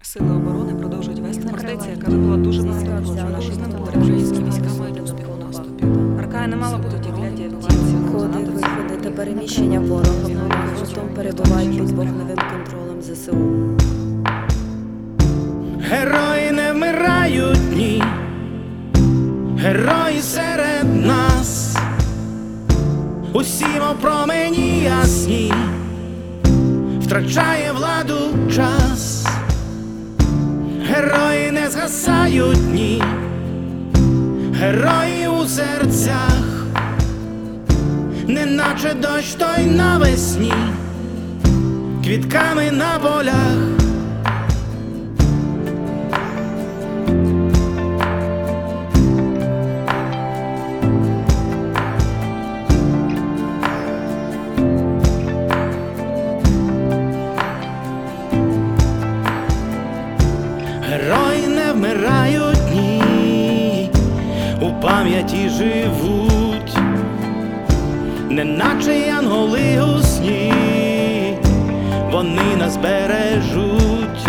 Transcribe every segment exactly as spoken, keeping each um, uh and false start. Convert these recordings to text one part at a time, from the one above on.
Сили оборони продовжують вести фортеця, яка була дуже багато на нашу територію. Українські війська мають успіх у наступі. Аркая не мала бути ті кляті птиці. Ходи, виходи та переміщення ворога гуртом перебувають під вогневим контролем зе се у. Герої не вмирають, ні, герої серед нас, усім у промені ясні, втрачає владу час. Герої не згасають, ні, герої у серцях, неначе дощ той навесні, квітками на полях. Герої не вмирають, ні, у пам'яті живуть, неначе янголи у сні, вони нас бережуть.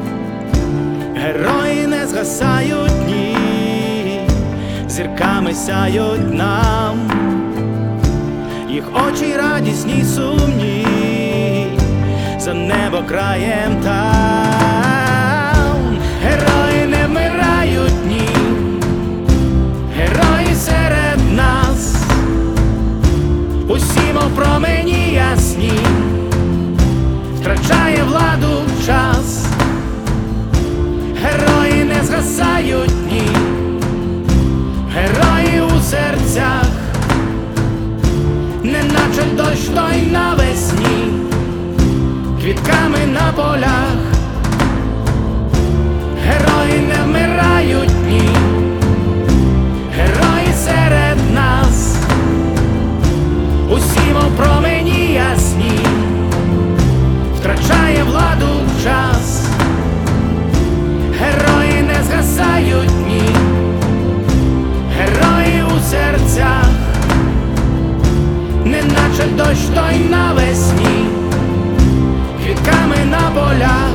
Герої не згасають, ні, зірками сяють нам, їх очі радісні й сумні, за небо краєм там. Герої не вмирають, ні, герої серед нас, усім у промені ясні, втрачає владу час. Герої не згасають, ні, герої у серцях, неначе дощ той навесні, квітками на полях. Герої не вмирають, ні, герої серед нас, усім у промені ясні, втрачає владу час. Герої не згасають, ні, герої у серцях, неначе дощ той навесні, квітками на полях.